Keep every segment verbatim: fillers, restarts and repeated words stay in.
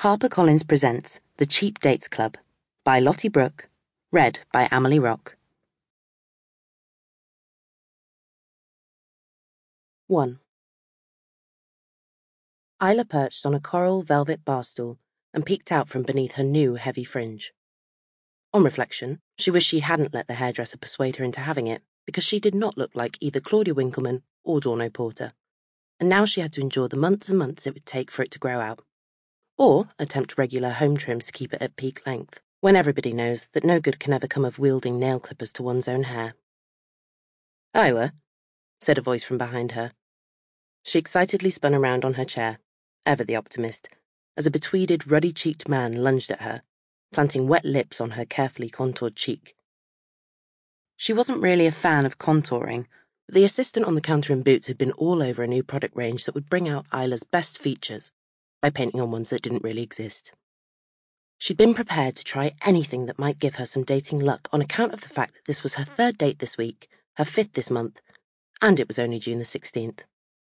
HarperCollins presents The Cheap Dates Club by Lottie Brooke, read by Amelie Rock. one. Isla perched on a coral velvet bar stool and peeked out from beneath her new heavy fringe. On reflection, she wished she hadn't let the hairdresser persuade her into having it, because she did not look like either Claudia Winkleman or Dorno Porter, and now she had to endure the months and months it would take for it to grow out. Or attempt regular home trims to keep it at peak length, when everybody knows that no good can ever come of wielding nail clippers to one's own hair. "Isla," said a voice from behind her. She excitedly spun around on her chair, ever the optimist, as a betweeded, ruddy-cheeked man lunged at her, planting wet lips on her carefully contoured cheek. She wasn't really a fan of contouring, but the assistant on the counter in Boots had been all over a new product range that would bring out Isla's best features by painting on ones that didn't really exist. She'd been prepared to try anything that might give her some dating luck on account of the fact that this was her third date this week, her fifth this month, and it was only June the sixteenth.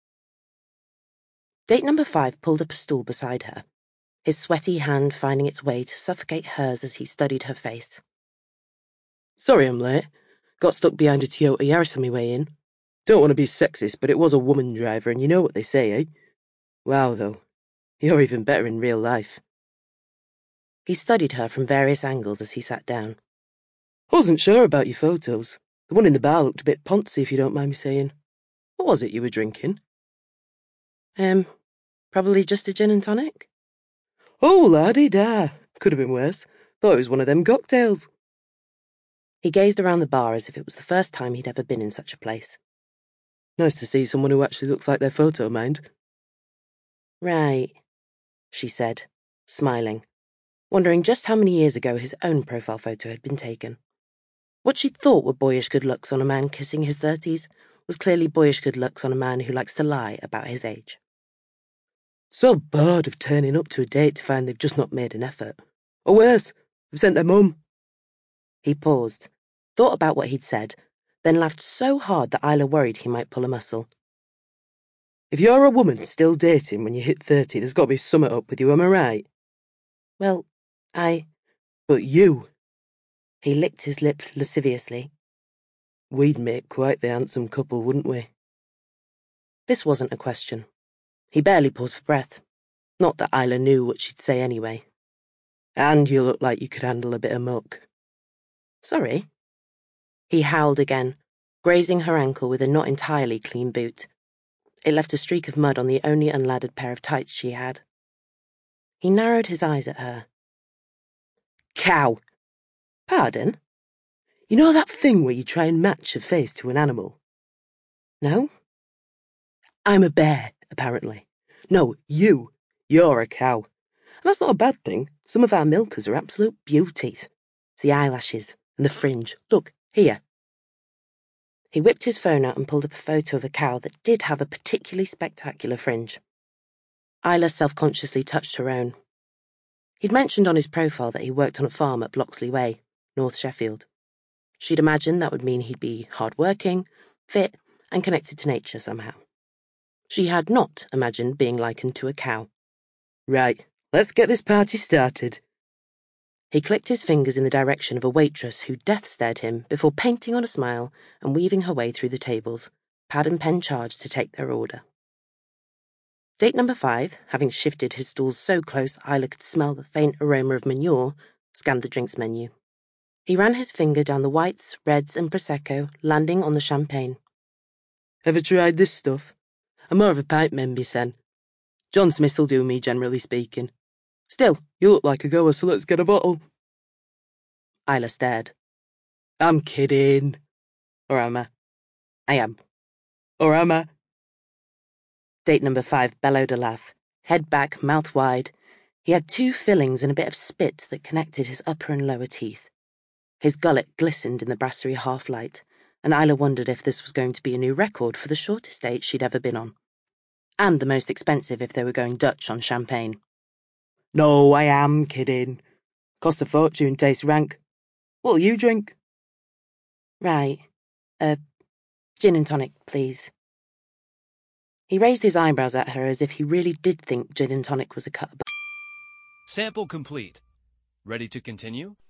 Date number five pulled up a stool beside her, his sweaty hand finding its way to suffocate hers as he studied her face. "Sorry I'm late. Got stuck behind a Toyota Yaris on my way in. Don't want to be sexist, but it was a woman driver, and you know what they say, eh? Wow, though. You're even better in real life." He studied her from various angles as he sat down. "I wasn't sure about your photos. The one in the bar looked a bit poncy, if you don't mind me saying. What was it you were drinking?" Um, probably just a gin and tonic? "Oh, la-di-da. Could have been worse. Thought it was one of them cocktails." He gazed around the bar as if it was the first time he'd ever been in such a place. "Nice to see someone who actually looks like their photo, mind." "Right," she said, smiling, wondering just how many years ago his own profile photo had been taken. What she'd thought were boyish good looks on a man kissing his thirties was clearly boyish good looks on a man who likes to lie about his age. "So bored of turning up to a date to find they've just not made an effort. Or worse, they've sent their mum." He paused, thought about what he'd said, then laughed so hard that Isla worried he might pull a muscle. "If you're a woman still dating when you hit thirty, there's got to be something up with you, am I right?" "Well, I—" "But you." He licked his lips lasciviously. "We'd make quite the handsome couple, wouldn't we?" This wasn't a question. He barely paused for breath. Not that Isla knew what she'd say anyway. "And you look like you could handle a bit of muck." "Sorry?" He howled again, grazing her ankle with a not entirely clean boot. It left a streak of mud on the only unladdered pair of tights she had. He narrowed his eyes at her. "Cow." "Pardon?" "You know that thing where you try and match a face to an animal?" "No?" "I'm a bear, apparently. No, you. You're a cow. And that's not a bad thing. Some of our milkers are absolute beauties. It's the eyelashes and the fringe. Look, here." He whipped his phone out and pulled up a photo of a cow that did have a particularly spectacular fringe. Isla self-consciously touched her own. He'd mentioned on his profile that he worked on a farm at Bloxley Way, North Sheffield. She'd imagined that would mean he'd be hard-working, fit, and connected to nature somehow. She had not imagined being likened to a cow. "Right, let's get this party started." He clicked his fingers in the direction of a waitress who death-stared him before painting on a smile and weaving her way through the tables, pad and pen charged to take their order. Date number five, having shifted his stools so close Isla could smell the faint aroma of manure, scanned the drinks menu. He ran his finger down the whites, reds, and Prosecco, landing on the champagne. "Ever tried this stuff? I'm more of a pint memby, sen. John Smith'll do me, generally speaking. Still, you look like a goer, so let's get a bottle." Isla stared. "I'm kidding. Or am I? "I am." Or am I?" Date number five bellowed a laugh, head back, mouth wide. He had two fillings and a bit of spit that connected his upper and lower teeth. His gullet glistened in the brasserie half-light, and Isla wondered if this was going to be a new record for the shortest date she'd ever been on. And the most expensive if they were going Dutch on champagne. "No, I am kidding. Costs a fortune, tastes rank. What'll you drink?" "Right. Uh, gin and tonic, please." He raised his eyebrows at her as if he really did think gin and tonic was a cut above. Sample complete. Ready to continue?